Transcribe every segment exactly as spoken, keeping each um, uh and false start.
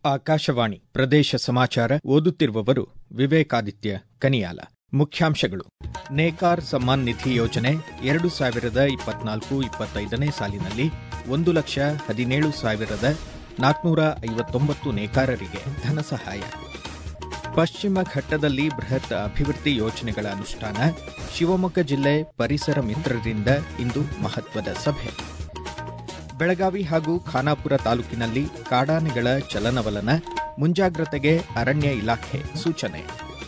ಆಕಾಶವಾಣಿ ಪ್ರದೇಶ ಸಮಾಚಾರ ಓದುತ್ತಿರುವವರು ವಿವೇಕಾದಿತ್ಯ ಕನಿಯಾಲ. ಮುಖ್ಯಾಂಶಗಳು. ನೇಕಾರ್ ಸಮ್ಮಾನ್ ನಿಧಿ ಯೋಜನೆ ಎರಡು ಸಾವಿರದ ಇಪ್ಪತ್ನಾಲ್ಕು ಇಪ್ಪತ್ತೈದನೇ ಸಾಲಿನಲ್ಲಿ ಒಂದು ಲಕ್ಷ ಹದಿನೇಳು ಸಾವಿರದ ನಾಲ್ಕುನೂರ ಐವತ್ತೊಂಬತ್ತು ನೇಕಾರರಿಗೆ ಧನ ಸಹಾಯ. ಪಶ್ಚಿಮ ಘಟ್ಟದಲ್ಲಿ ಬೃಹತ್ ಅಭಿವೃದ್ಧಿ ಯೋಜನೆಗಳ ಅನುಷ್ಠಾನ. ಶಿವಮೊಗ್ಗ ಜಿಲ್ಲೆ ಪರಿಸರ ಮಿತ್ರರಿಂದ ಇಂದು ಮಹತ್ವದ ಸಭೆ. ಬೆಳಗಾವಿ ಹಾಗೂ ಖಾನಾಪುರ ತಾಲೂಕಿನಲ್ಲಿ ಕಾಡಾನೆಗಳ ಚಲನವಲನ, ಮುಂಜಾಗ್ರತೆಗೆ ಅರಣ್ಯ ಇಲಾಖೆ ಸೂಚನೆ.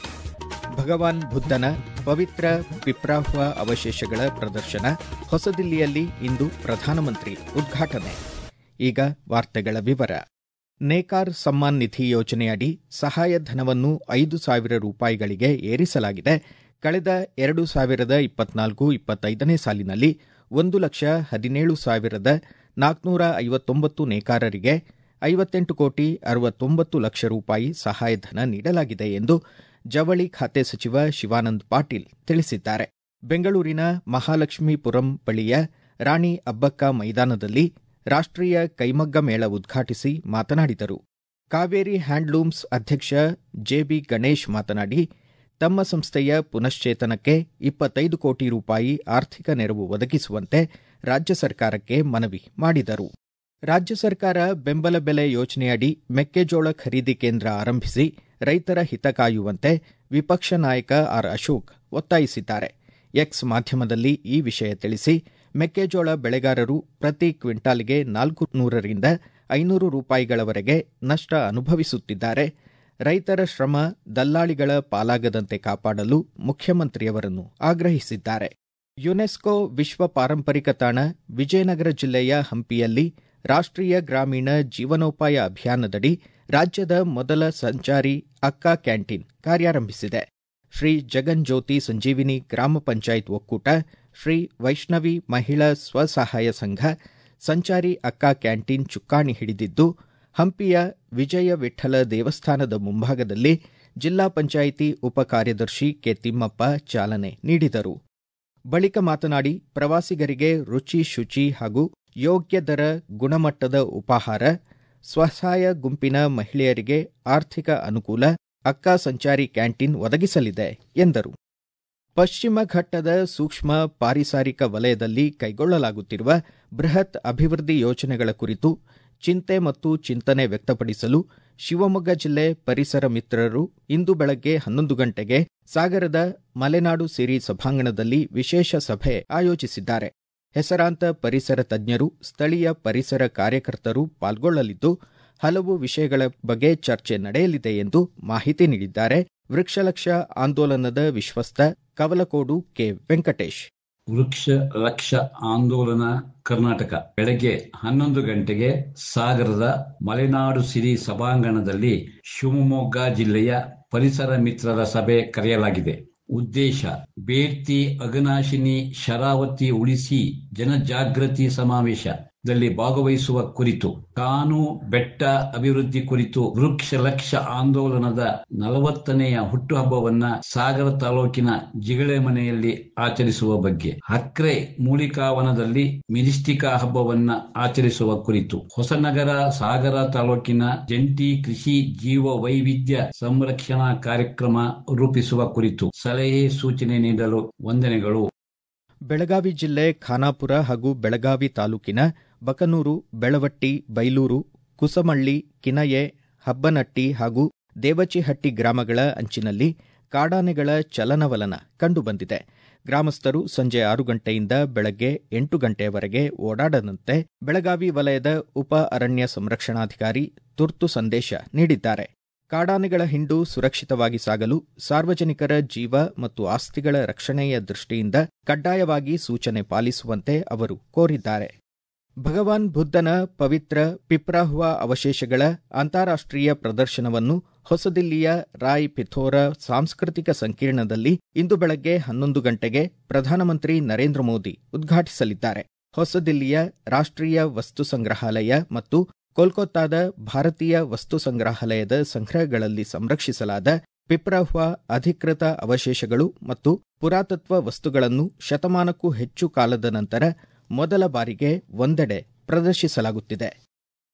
ಭಗವಾನ್ ಬುದ್ಧನ ಪವಿತ್ರ ಪಿಪ್ರಾಹ್ವ ಅವಶೇಷಗಳ ಪ್ರದರ್ಶನ ಹೊಸದಿಲ್ಲಿಯಲ್ಲಿ ಇಂದು ಪ್ರಧಾನಮಂತ್ರಿ ಉದ್ಘಾಟನೆ. ಈಗ ವಾರ್ತೆಗಳ ವಿವರ. ನೇಕಾರ್ ಸಮ್ಮಾನ್ ನಿಧಿ ಯೋಜನೆಯಡಿ ಸಹಾಯಧನವನ್ನು ಐದು ಸಾವಿರ ರೂಪಾಯಿಗಳಿಗೆ ಏರಿಸಲಾಗಿದೆ. ಕಳೆದ ಎರಡು ಸಾವಿರದ ಇಪ್ಪತ್ನಾಲ್ಕು ಇಪ್ಪತ್ತೈದನೇ ಸಾಲಿನಲ್ಲಿ ಒಂದು ಲಕ್ಷ ಹದಿನೇಳು ಸಾವಿರದ ನಾಲ್ಕುನೂರ ಐವತ್ತೊಂಬತ್ತು ನೇಕಾರರಿಗೆ ಐವತ್ತೆಂಟು ಕೋಟಿ ಅರವತ್ತೊಂಬತ್ತು ಲಕ್ಷ ರೂಪಾಯಿ ಸಹಾಯಧನ ನೀಡಲಾಗಿದೆ ಎಂದು ಜವಳಿ ಖಾತೆ ಸಚಿವ ಶಿವಾನಂದ ಪಾಟೀಲ್ ತಿಳಿಸಿದ್ದಾರೆ. ಬೆಂಗಳೂರಿನ ಮಹಾಲಕ್ಷ್ಮೀಪುರಂ ಬಳಿಯ ರಾಣಿ ಅಬ್ಬಕ್ಕ ಮೈದಾನದಲ್ಲಿ ರಾಷ್ಟ್ರೀಯ ಕೈಮಗ್ಗ ಮೇಳ ಉದ್ಘಾಟಿಸಿ ಮಾತನಾಡಿದರು. ಕಾವೇರಿ ಹ್ಯಾಂಡ್ಲೂಮ್ಸ್ ಅಧ್ಯಕ್ಷ ಜೆಬಿ ಗಣೇಶ್ ಮಾತನಾಡಿ, ತಮ್ಮ ಸಂಸ್ಥೆಯ ಪುನಶ್ಚೇತನಕ್ಕೆ ಇಪ್ಪತ್ತೈದು ಕೋಟಿ ರೂಪಾಯಿ ಆರ್ಥಿಕ ನೆರವು ಒದಗಿಸುವಂತೆ ರಾಜ್ಯ ಸರ್ಕಾರಕ್ಕೆ ಮನವಿ ಮಾಡಿದರು. ರಾಜ್ಯ ಸರ್ಕಾರ ಬೆಂಬಲ ಬೆಲೆ ಯೋಜನೆಯಡಿ ಮೆಕ್ಕೆಜೋಳ ಖರೀದಿ ಕೇಂದ್ರ ಆರಂಭಿಸಿ ರೈತರ ಹಿತ ಕಾಯುವಂತೆ ವಿಪಕ್ಷ ನಾಯಕ ಆರ್ ಅಶೋಕ್ ಒತ್ತಾಯಿಸಿದ್ದಾರೆ. ಎಕ್ಸ್ ಮಾಧ್ಯಮದಲ್ಲಿ ಈ ವಿಷಯ ತಿಳಿಸಿ, ಮೆಕ್ಕೆಜೋಳ ಬೆಳೆಗಾರರು ಪ್ರತಿ ಕ್ವಿಂಟಾಲ್ಗೆ ನಾಲ್ಕು ನೂರರಿಂದ ಐನೂರು ರೂಪಾಯಿಗಳವರೆಗೆ ನಷ್ಟ ಅನುಭವಿಸುತ್ತಿದ್ದಾರೆ. ರೈತರ ಶ್ರಮ ದಲ್ಲಾಳಿಗಳ ಪಾಲಾಗದಂತೆ ಕಾಪಾಡಲು ಮುಖ್ಯಮಂತ್ರಿಯವರನ್ನು ಆಗ್ರಹಿಸಿದ್ದಾರೆ. ಯುನೆಸ್ಕೋ ವಿಶ್ವ ಪಾರಂಪರಿಕ ತಾಣ ವಿಜಯನಗರ ಜಿಲ್ಲೆಯ ಹಂಪಿಯಲ್ಲಿ ರಾಷ್ಟ್ರೀಯ ಗ್ರಾಮೀಣ ಜೀವನೋಪಾಯ ಅಭಿಯಾನದಡಿ ರಾಜ್ಯದ ಮೊದಲ ಸಂಚಾರಿ ಅಕ್ಕಾ ಕ್ಯಾಂಟೀನ್ ಕಾರ್ಯಾರಂಭಿಸಿದೆ. ಶ್ರೀ ಜಗನ್ಜ್ಯೋತಿ ಸಂಜೀವಿನಿ ಗ್ರಾಮ ಪಂಚಾಯತ್ ಒಕ್ಕೂಟ, ಶ್ರೀ ವೈಷ್ಣವಿ ಮಹಿಳಾ ಸ್ವಸಹಾಯ ಸಂಘ ಸಂಚಾರಿ ಅಕ್ಕಾ ಕ್ಯಾಂಟೀನ್ ಚುಕ್ಕಾಣಿ ಹಿಡಿದಿದ್ದು, ಹಂಪಿಯ ವಿಜಯ ವಿಠ್ಠಲ ದೇವಸ್ಥಾನದ ಮುಂಭಾಗದಲ್ಲಿ ಜಿಲ್ಲಾ ಪಂಚಾಯಿತಿ ಉಪ ಕಾರ್ಯದರ್ಶಿ ಕೆ ತಿಮ್ಮಪ್ಪ ಚಾಲನೆ ನೀಡಿದರು. ಬಳಿಕ ಮಾತನಾಡಿ, ಪ್ರವಾಸಿಗರಿಗೆ ರುಚಿ ಶುಚಿ ಹಾಗೂ ಯೋಗ್ಯ ದರ ಗುಣಮಟ್ಟದ ಉಪಾಹಾರ, ಸ್ವಸಹಾಯ ಗುಂಪಿನ ಮಹಿಳೆಯರಿಗೆ ಆರ್ಥಿಕ ಅನುಕೂಲ ಅಕ್ಕಾ ಸಂಚಾರಿ ಕ್ಯಾಂಟೀನ್ ಒದಗಿಸಲಿದೆ ಎಂದರು. ಪಶ್ಚಿಮ ಘಟ್ಟದ ಸೂಕ್ಷ್ಮ ಪಾರಿಸಾರಿಕ ವಲಯದಲ್ಲಿ ಕೈಗೊಳ್ಳಲಾಗುತ್ತಿರುವ ಬೃಹತ್ ಅಭಿವೃದ್ಧಿ ಯೋಜನೆಗಳ ಕುರಿತು ಚಿಂತೆ ಮತ್ತು ಚಿಂತನೆ ವ್ಯಕ್ತಪಡಿಸಲು ಶಿವಮೊಗ್ಗ ಜಿಲ್ಲೆ ಪರಿಸರ ಮಿತ್ರರು ಇಂದು ಬೆಳಗ್ಗೆ ಹನ್ನೊಂದು ಗಂಟೆಗೆ ಸಾಗರದ ಮಲೆನಾಡು ಸಿರಿ ಸಭಾಂಗಣದಲ್ಲಿ ವಿಶೇಷ ಸಭೆ ಆಯೋಜಿಸಿದ್ದಾರೆ. ಹೆಸರಾಂತ ಪರಿಸರ ತಜ್ಞರು, ಸ್ಥಳೀಯ ಪರಿಸರ ಕಾರ್ಯಕರ್ತರು ಪಾಲ್ಗೊಳ್ಳಲಿದ್ದು, ಹಲವು ವಿಷಯಗಳ ಬಗ್ಗೆ ಚರ್ಚೆ ನಡೆಯಲಿದೆ ಎಂದು ಮಾಹಿತಿ ನೀಡಿದ್ದಾರೆ. ವೃಕ್ಷಲಕ್ಷ ಆಂದೋಲನದ ವಿಶ್ವಸ್ತ ಕವಲಕೋಡು ಕೆ ವೆಂಕಟೇಶ್. ವೃಕ್ಷ ಲಕ್ಷ ಆಂದೋಲನ ಕರ್ನಾಟಕ ಬೆಳಗ್ಗೆ ಹನ್ನೊಂದು ಗಂಟೆಗೆ ಸಾಗರದ ಮಲೆನಾಡು ಸಿರಿ ಸಭಾಂಗಣದಲ್ಲಿ ಶಿವಮೊಗ್ಗ ಜಿಲ್ಲೆಯ ಪರಿಸರ ಮಿತ್ರರ ಸಭೆ ಕರೆಯಲಾಗಿದೆ. ಉದ್ದೇಶ ಬೇಡ್ತಿ ಅಘನಾಶಿನಿ ಶರಾವತಿ ಉಳಿಸಿ ಜನಜಾಗೃತಿ ಸಮಾವೇಶದಲ್ಲಿ ಭಾಗವಹಿಸುವ ಕುರಿತು, ಕಾನು ಬೆಟ್ಟ ಅಭಿವೃದ್ಧಿ ಕುರಿತು ವೃಕ್ಷ ಲಕ್ಷ ಆಂದೋಲನದ ನಲವತ್ತನೆಯ ಹುಟ್ಟುಹಬ್ಬವನ್ನ ಸಾಗರ ತಾಲೂಕಿನ ಜಿಗಳೆ ಮನೆಯಲ್ಲಿ ಆಚರಿಸುವ ಬಗ್ಗೆ, ಹಕ್ರೆ ಮೂಲಿಕಾವನದಲ್ಲಿ ಮಿನಿಸ್ಟಿಕಾ ಹಬ್ಬವನ್ನ ಆಚರಿಸುವ ಕುರಿತು, ಹೊಸನಗರ ಸಾಗರ ತಾಲೂಕಿನ ಜಂಟಿ ಕೃಷಿ ಜೀವ ವೈವಿಧ್ಯ ಸಂರಕ್ಷಣಾ ಕಾರ್ಯಕ್ರಮ ರೂಪಿಸುವ ಕುರಿತು ಸಲಹೆ ಸೂಚನೆ ನೀಡಲು ವಂದನೆಗಳು. ಬೆಳಗಾವಿ ಜಿಲ್ಲೆ ಖಾನಾಪುರ ಹಾಗೂ ಬೆಳಗಾವಿ ತಾಲೂಕಿನ ಬಕನೂರು, ಬೆಳವಟ್ಟಿ, ಬೈಲೂರು, ಕುಸಮಳ್ಳಿ, ಕಿನಯೆ, ಹಬ್ಬನಟ್ಟಿ ಹಾಗೂ ದೇವಚಿಹಟ್ಟಿ ಗ್ರಾಮಗಳ ಅಂಚಿನಲ್ಲಿ ಕಾಡಾನೆಗಳ ಚಲನವಲನ ಕಂಡುಬಂದಿದೆ. ಗ್ರಾಮಸ್ಥರು ಸಂಜೆ ಆರು ಗಂಟೆಯಿಂದ ಬೆಳಗ್ಗೆ ಎಂಟು ಗಂಟೆಯವರೆಗೆ ಓಡಾಡದಂತೆ ಬೆಳಗಾವಿ ವಲಯದ ಉಪ ಅರಣ್ಯ ಸಂರಕ್ಷಣಾಧಿಕಾರಿ ತುರ್ತು ಸಂದೇಶ ನೀಡಿದ್ದಾರೆ. ಕಾಡಾನೆಗಳ ಹಿಂಡು ಸುರಕ್ಷಿತವಾಗಿ ಸಾಗಲು ಸಾರ್ವಜನಿಕರ ಜೀವ ಮತ್ತು ಆಸ್ತಿಗಳ ರಕ್ಷಣೆಯ ದೃಷ್ಟಿಯಿಂದ ಕಡ್ಡಾಯವಾಗಿ ಸೂಚನೆ ಪಾಲಿಸುವಂತೆ ಅವರು ಕೋರಿದ್ದಾರೆ. ಭಗವಾನ್ ಬುದ್ಧನ ಪವಿತ್ರ ಪಿಪ್ರಾಹ್ವ ಅವಶೇಷಗಳ ಅಂತಾರಾಷ್ಟ್ರೀಯ ಪ್ರದರ್ಶನವನ್ನು ಹೊಸದಿಲ್ಲಿಯ ರಾಯ್ ಪಿಥೋರಾ ಸಾಂಸ್ಕೃತಿಕ ಸಂಕೀರ್ಣದಲ್ಲಿ ಇಂದು ಬೆಳಗ್ಗೆ ಹನ್ನೊಂದು ಗಂಟೆಗೆ ಪ್ರಧಾನಮಂತ್ರಿ ನರೇಂದ್ರ ಮೋದಿ ಉದ್ಘಾಟಿಸಲಿದ್ದಾರೆ. ಹೊಸದಿಲ್ಲಿಯ ರಾಷ್ಟ್ರೀಯ ವಸ್ತು ಸಂಗ್ರಹಾಲಯ ಮತ್ತು ಕೋಲ್ಕತ್ತಾದ ಭಾರತೀಯ ವಸ್ತು ಸಂಗ್ರಹಾಲಯದ ಸಂಗ್ರಹಗಳಲ್ಲಿ ಸಂರಕ್ಷಿಸಲಾದ ಪಿಪ್ರಾಹ್ವ ಅಧಿಕೃತ ಅವಶೇಷಗಳು ಮತ್ತು ಪುರಾತತ್ವ ವಸ್ತುಗಳನ್ನು ಶತಮಾನಕ್ಕೂ ಹೆಚ್ಚು ಕಾಲದ ನಂತರ ಮೊದಲ ಬಾರಿಗೆ ಒಂದೆಡೆ ಪ್ರದರ್ಶಿಸಲಾಗುತ್ತಿದೆ.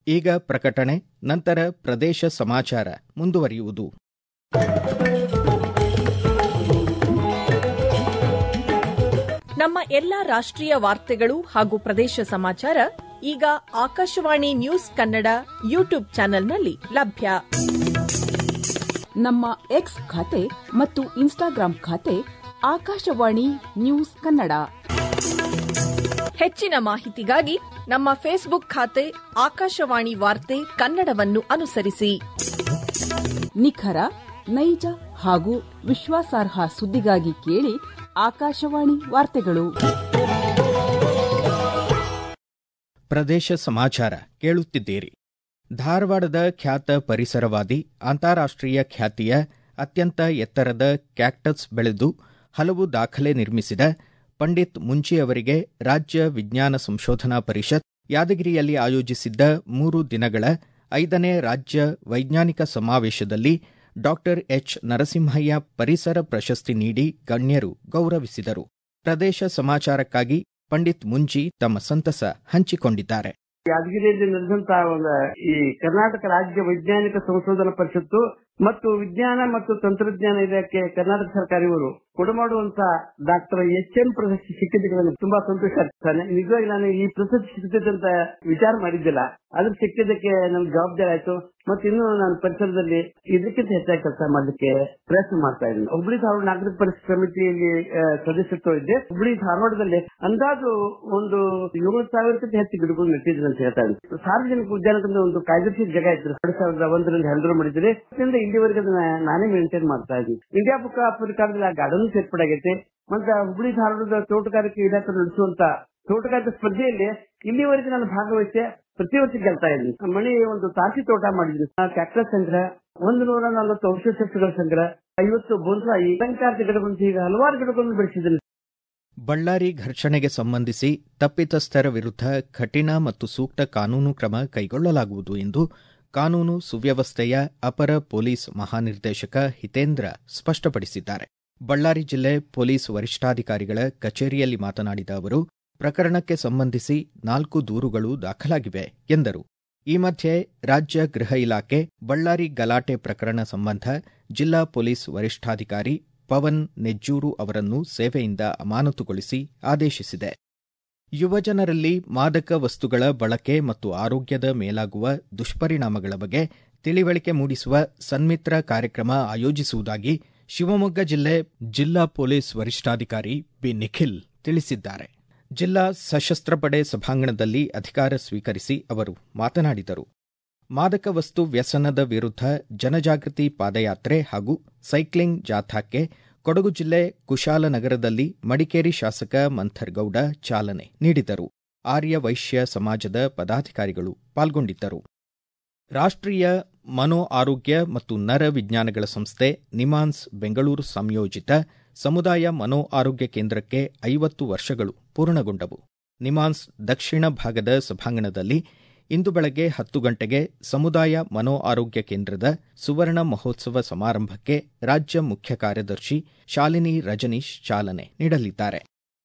ಈಗ ಪ್ರಕಟಣೆ, ನಂತರ ಪ್ರದೇಶ ಸಮಾಚಾರ ಮುಂದುವರಿಯುವುದು. ನಮ್ಮ ಎಲ್ಲಾ ರಾಷ್ಟ್ರೀಯ ವಾರ್ತೆಗಳು ಹಾಗೂ ಪ್ರದೇಶ ಸಮಾಚಾರ ಈಗ ಆಕಾಶವಾಣಿ ನ್ಯೂಸ್ ಕನ್ನಡ ಯೂಟ್ಯೂಬ್ ಚಾನೆಲ್ನಲ್ಲಿ ಲಭ್ಯ. ನಮ್ಮ ಎಕ್ಸ್ ಖಾತೆ ಮತ್ತು ಇನ್ಸ್ಟಾಗ್ರಾಂ ಖಾತೆ ಆಕಾಶವಾಣಿ ನ್ಯೂಸ್ ಕನ್ನಡ. ಹೆಚ್ಚಿನ ಮಾಹಿತಿಗಾಗಿ ನಮ್ಮ ಫೇಸ್ಬುಕ್ ಖಾತೆ ಆಕಾಶವಾಣಿ ವಾರ್ತೆ ಕನ್ನಡವನ್ನು ಅನುಸರಿಸಿ. ನಿಖರ, ನೈಜ ಹಾಗೂ ವಿಶ್ವಾಸಾರ್ಹ ಸುದ್ದಿಗಾಗಿ ಕೇಳಿ ಆಕಾಶವಾಣಿ ವಾರ್ತೆಗಳು. ಪ್ರದೇಶ ಸಮಾಚಾರ ಕೇಳುತ್ತಿದ್ದೀರಿ. ಧಾರವಾಡದ ಖ್ಯಾತ ಪರಿಸರವಾದಿ, ಅಂತಾರಾಷ್ಟ್ರೀಯ ಖ್ಯಾತಿಯ ಅತ್ಯಂತ ಎತ್ತರದ ಕ್ಯಾಕ್ಟಸ್ ಬೆಳೆದು ಹಲವು ದಾಖಲೆ ನಿರ್ಮಿಸಿದ ಪಂಡಿತ್ ಮುಂಚಿ ಅವರಿಗೆ ರಾಜ್ಯ ವಿಜ್ಞಾನ ಸಂಶೋಧನಾ ಪರಿಷತ್ ಯಾದಗಿರಿಯಲ್ಲಿ ಆಯೋಜಿಸಿದ್ದ ಮೂರು ದಿನಗಳ ಐದನೇ ರಾಜ್ಯ ವೈಜ್ಞಾನಿಕ ಸಮಾವೇಶದಲ್ಲಿ ಡಾಕ್ಟರ್ ಎಚ್ ನರಸಿಂಹಯ್ಯ ಪರಿಸರ ಪ್ರಶಸ್ತಿ ನೀಡಿ ಗಣ್ಯರು ಗೌರವಿಸಿದರು. ಪ್ರದೇಶ ಸಮಾಚಾರಕ್ಕಾಗಿ ಪಂಡಿತ್ ಮುಂಚಿ ತಮ್ಮ ಸಂತಸ ಹಂಚಿಕೊಂಡಿದ್ದಾರೆ. ಯಾದಗಿರಿಯಲ್ಲಿ ನಡೆದಂತಹ ಈ ಕರ್ನಾಟಕ ರಾಜ್ಯ ವೈಜ್ಞಾನಿಕ ಸಂಶೋಧನಾ ಪರಿಷತ್ತು ಮತ್ತು ವಿಜ್ಞಾನ ಮತ್ತು ತಂತ್ರಜ್ಞಾನ ಇಲಾಖೆ ಕರ್ನಾಟಕ ಸರ್ಕಾರ ಇವರು ಕೊಡಮಾಡುವಂತಹ ಡಾಕ್ಟರ್ ಎಚ್ ಎಂ ಪ್ರಶಸ್ತಿ ಸಿಕ್ಕಿದ್ದಕ್ಕೆ ತುಂಬಾ ಸಂತೋಷ ಆಗ್ತಾನೆ. ನಿಜವಾಗಿ ನಾನು ಈ ಪ್ರಶಸ್ತಿ ಸಿಗ್ತದೆ ಅಂತ ವಿಚಾರ ಮಾಡಿದ್ದಿಲ್ಲ. ಅದ್ರ ಸಿಕ್ಕಿದ್ದಕ್ಕೆ ನಮ್ಗೆ ಜವಾಬ್ದಾರಿ ಆಯ್ತು. ಮತ್ತೆ ಇನ್ನು ನಾನು ಪರಿಸರದಲ್ಲಿ ಇದಕ್ಕಿಂತ ಹೆಚ್ಚಾಗಿ ಕೆಲಸ ಮಾಡ್ಲಿಕ್ಕೆ ಪ್ರಯತ್ನ ಮಾಡ್ತಾ ಇದ್ದೀನಿ. ಹುಬ್ಬಳ್ಳಿ ಧಾರವಾಡ ನಾಗರಿಕ ಪರಿಸರ ಸಮಿತಿಯಲ್ಲಿ ಸದಸ್ಯತ್ವ ಇದ್ದೆ. ಹುಬ್ಬಳ್ಳಿ ಧಾರವಾಡದಲ್ಲಿ ಅಂದಾಜು ಒಂದು ಏಳು ಸಾವಿರಕ್ಕಿಂತ ಹೆಚ್ಚು ಗಿಡಗಳು ನೆಟ್ಟಿದ್ರು ಅಂತ ಹೇಳ್ತಾ ಇದ್ದೀನಿ. ಸಾರ್ವಜನಿಕ ಉದ್ಯಾನದ ಒಂದು ಕಾಯ್ದಿರಿಸಿದ ಜಾಗ ಇತ್ತು. ಎರಡ್ ಸಾವಿರದ ಒಂದರಲ್ಲಿ ಹ್ಯಾಂಡಲ್ ಮಾಡಿದ್ರೆ ಇಲ್ಲಿವರೆಗೆ ನಾನೇ ಮೇಂಟೈನ್ ಮಾಡ್ತಾ ಇದ್ದೀನಿ. India book of record garden ಸೇರ್ಪಡಾಗೈತೆ. ಮತ್ತೆ ಹುಬ್ಬಳ್ಳಿ ಧಾರವಾಡದ ತೋಟಗಾರಿಕೆ ಇಲಾಖೆ ನಡೆಸುವಂತ ತೋಟಗಾರಿಕೆ ಸ್ಪರ್ಧೆಯಲ್ಲಿ ಇಲ್ಲಿವರೆಗೆ ನಾನು ಭಾಗವಹಿಸಿ ಪ್ರತಿ ವರ್ಷ ಗೆಲ್ತಾ ಇದ್ದೀನಿ. ಮಣಿ ಒಂದು ತಾರಸಿ ತೋಟ ಮಾಡಿದ್ವಿ. ಕ್ಯಾಕ್ಟಸ್ ಸಂಗ್ರಹ, ಒಂದು ನೂರ ನಲವತ್ತು ಔಷಧ ಸಸ್ಯಗಳ ಸಂಗ್ರಹ, ಐವತ್ತು ಬೋನ್ಸಾಯಿ, ಅಲಂಕಾರಿಕ ಗಿಡಗಳು, ಈಗ ಹಲವಾರು ಗಿಡಗಳನ್ನು ಬೆಳೆಸಿದ್ದೀನಿ. ಬಳ್ಳಾರಿ ಘರ್ಷಣೆಗೆ ಸಂಬಂಧಿಸಿ ತಪ್ಪಿತಸ್ಥರ ವಿರುದ್ಧ ಕಠಿಣ ಮತ್ತು ಸೂಕ್ತ ಕಾನೂನು ಕ್ರಮ ಕೈಗೊಳ್ಳಲಾಗುವುದು ಎಂದು ಕಾನೂನು ಸುವ್ಯವಸ್ಥೆಯ ಅಪರ ಪೊಲೀಸ್ ಮಹಾನಿರ್ದೇಶಕ ಹಿತೇಂದ್ರ ಸ್ಪಷ್ಟಪಡಿಸಿದ್ದಾರೆ. ಬಳ್ಳಾರಿ ಜಿಲ್ಲೆ ಪೊಲೀಸ್ ವರಿಷ್ಠಾಧಿಕಾರಿಗಳ ಕಚೇರಿಯಲ್ಲಿ ಮಾತನಾಡಿದ ಅವರು, ಪ್ರಕರಣಕ್ಕೆ ಸಂಬಂಧಿಸಿ ನಾಲ್ಕು ದೂರುಗಳು ದಾಖಲಾಗಿವೆ ಎಂದರು. ಈ ಮಧ್ಯೆ ರಾಜ್ಯ ಗೃಹ ಇಲಾಖೆ ಬಳ್ಳಾರಿ ಗಲಾಟೆ ಪ್ರಕರಣ ಸಂಬಂಧ ಜಿಲ್ಲಾ ಪೊಲೀಸ್ ವರಿಷ್ಠಾಧಿಕಾರಿ ಪವನ್ ನೆಜ್ಜೂರು ಅವರನ್ನು ಸೇವೆಯಿಂದ ಅಮಾನತುಗೊಳಿಸಿ ಆದೇಶಿಸಿದೆ. ಯುವಜನರಲ್ಲಿ ಮಾದಕ ವಸ್ತುಗಳ ಬಳಕೆ ಮತ್ತು ಆರೋಗ್ಯದ ಮೇಲಾಗುವ ದುಷ್ಪರಿಣಾಮಗಳ ಬಗ್ಗೆ ತಿಳಿವಳಿಕೆ ಮೂಡಿಸುವ ಸನ್ಮಿತ್ರ ಕಾರ್ಯಕ್ರಮ ಆಯೋಜಿಸುವುದಾಗಿ ಶಿವಮೊಗ್ಗ ಜಿಲ್ಲೆ ಜಿಲ್ಲಾ ಪೊಲೀಸ್ ವರಿಷ್ಠಾಧಿಕಾರಿ ಬಿ ನಿಖಿಲ್ ತಿಳಿಸಿದ್ದಾರೆ. ಜಿಲ್ಲಾ ಸಶಸ್ತ್ರ ಪಡೆ ಸಭಾಂಗಣದಲ್ಲಿ ಅಧಿಕಾರ ಸ್ವೀಕರಿಸಿ ಅವರು ಮಾತನಾಡಿದರು. ಮಾದಕ ವಸ್ತು ವ್ಯಸನದ ವಿರುದ್ಧ ಜನಜಾಗೃತಿ ಪಾದಯಾತ್ರೆ ಹಾಗೂ ಸೈಕ್ಲಿಂಗ್ ಜಾಥಾಕ್ಕೆ ಕೊಡಗು ಜಿಲ್ಲೆ ಕುಶಾಲನಗರದಲ್ಲಿ ಮಡಿಕೇರಿ ಶಾಸಕ ಮಂಥರ್ಗೌಡ ಚಾಲನೆ ನೀಡಿದರು. ಆರ್ಯ ವೈಶ್ಯ ಸಮಾಜದ ಪದಾಧಿಕಾರಿಗಳು ಪಾಲ್ಗೊಂಡಿದ್ದರು. ರಾಷ್ಟ್ರೀಯ ಮನೋ ಆರೋಗ್ಯ ಮತ್ತು ನರ ವಿಜ್ಞಾನಗಳ ಸಂಸ್ಥೆ ನಿಮಾನ್ಸ್ ಬೆಂಗಳೂರು ಸಂಯೋಜಿತ ಸಮುದಾಯ ಮನೋ ಆರೋಗ್ಯ ಕೇಂದ್ರಕ್ಕೆ ಐವತ್ತು ವರ್ಷಗಳು ಪೂರ್ಣಗೊಂಡವು. ನಿಮಾನ್ಸ್ ದಕ್ಷಿಣ ಭಾಗದ ಸಭಾಂಗಣದಲ್ಲಿ ಇಂದು ಬೆಳಗ್ಗೆ ಹತ್ತು ಗಂಟೆಗೆ ಸಮುದಾಯ ಮನೋ ಆರೋಗ್ಯ ಕೇಂದ್ರದ ಸುವರ್ಣ ಮಹೋತ್ಸವ ಸಮಾರಂಭಕ್ಕೆ ರಾಜ್ಯ ಮುಖ್ಯ ಕಾರ್ಯದರ್ಶಿ ಶಾಲಿನಿ ರಜನೀಶ್ ಚಾಲನೆ ನೀಡಲಿದ್ದಾರೆ.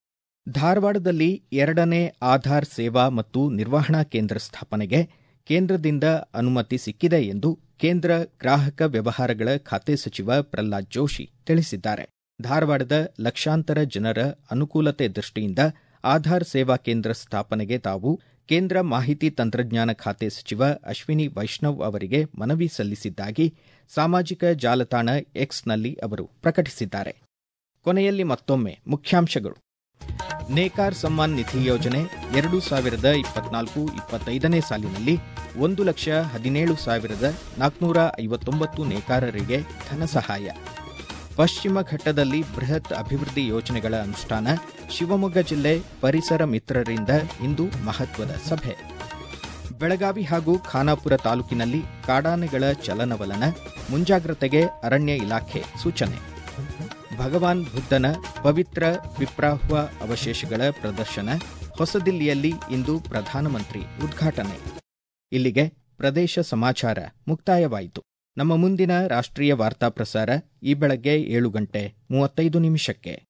ಧಾರವಾಡದಲ್ಲಿ ಎರಡನೇ ಆಧಾರ್ ಸೇವಾ ಮತ್ತು ನಿರ್ವಹಣಾ ಕೇಂದ್ರ ಸ್ಥಾಪನೆಗೆ ಕೇಂದ್ರದಿಂದ ಅನುಮತಿ ಸಿಕ್ಕಿದೆ ಎಂದು ಕೇಂದ್ರ ಗ್ರಾಹಕ ವ್ಯವಹಾರಗಳ ಖಾತೆ ಸಚಿವ ಪ್ರಹ್ಲಾದ್ ಜೋಶಿ ತಿಳಿಸಿದ್ದಾರೆ. ಧಾರವಾಡದ ಲಕ್ಷಾಂತರ ಜನರ ಅನುಕೂಲತೆ ದೃಷ್ಟಿಯಿಂದ ಆಧಾರ್ ಸೇವಾ ಕೇಂದ್ರ ಸ್ಥಾಪನೆಗೆ ತಾವು ಕೇಂದ್ರ ಮಾಹಿತಿ ತಂತ್ರಜ್ಞಾನ ಖಾತೆ ಸಚಿವ ಅಶ್ವಿನಿ ವೈಷ್ಣವ್ ಅವರಿಗೆ ಮನವಿ ಸಲ್ಲಿಸಿದ್ದಾಗಿ ಸಾಮಾಜಿಕ ಜಾಲತಾಣ ಎಕ್ಸ್ನಲ್ಲಿ ಅವರು ಪ್ರಕಟಿಸಿದ್ದಾರೆ. ಕೊನೆಯಲ್ಲಿ ಮತ್ತೊಮ್ಮೆ ಮುಖ್ಯಾಂಶಗಳು. ನೇಕಾರ್ ಸಮ್ಮಾನ್ ನಿಧಿ ಯೋಜನೆ ಎರಡು ಸಾವಿರದ ಇಪ್ಪತ್ನಾಲ್ಕು ಇಪ್ಪತ್ತೈದನೇ ಸಾಲಿನಲ್ಲಿ ಒಂದು ಲಕ್ಷ ಹದಿನೇಳು ಸಾವಿರದ ನಾಲ್ಕುನೂರ ಐವತ್ತೊಂಬತ್ತು ನೇಕಾರರಿಗೆ ಧನ ಸಹಾಯ. ಪಶ್ಚಿಮ ಘಟ್ಟದಲ್ಲಿ ಬೃಹತ್ ಅಭಿವೃದ್ಧಿ ಯೋಜನೆಗಳ ಅನುಷ್ಠಾನ. ಶಿವಮೊಗ್ಗ ಜಿಲ್ಲೆ ಪರಿಸರ ಮಿತ್ರರಿಂದ ಇಂದು ಮಹತ್ವದ ಸಭೆ. ಬೆಳಗಾವಿ ಹಾಗೂ ಖಾನಾಪುರ ತಾಲೂಕಿನಲ್ಲಿ ಕಾಡಾನೆಗಳ ಚಲನವಲನ, ಮುಂಜಾಗ್ರತೆಗೆ ಅರಣ್ಯ ಇಲಾಖೆ ಸೂಚನೆ. ಭಗವಾನ್ ಬುದ್ಧನ ಪವಿತ್ರ ವಿಪ್ರಾಹ್ವ ಅವಶೇಷಗಳ ಪ್ರದರ್ಶನ ಹೊಸದಿಲ್ಲಿಯಲ್ಲಿ ಇಂದು ಪ್ರಧಾನಮಂತ್ರಿ ಉದ್ಘಾಟನೆ. ಇಲ್ಲಿಗೆ ಪ್ರದೇಶ ಸಮಾಚಾರ ಮುಕ್ತಾಯವಾಯಿತು. ನಮ್ಮ ಮುಂದಿನ ರಾಷ್ಟ್ರೀಯ ವಾರ್ತಾ ಪ್ರಸಾರ ಈ ಬೆಳಗ್ಗೆ ಏಳು ಗಂಟೆ ಮೂವತ್ತೈದು ನಿಮಿಷಕ್ಕೆ.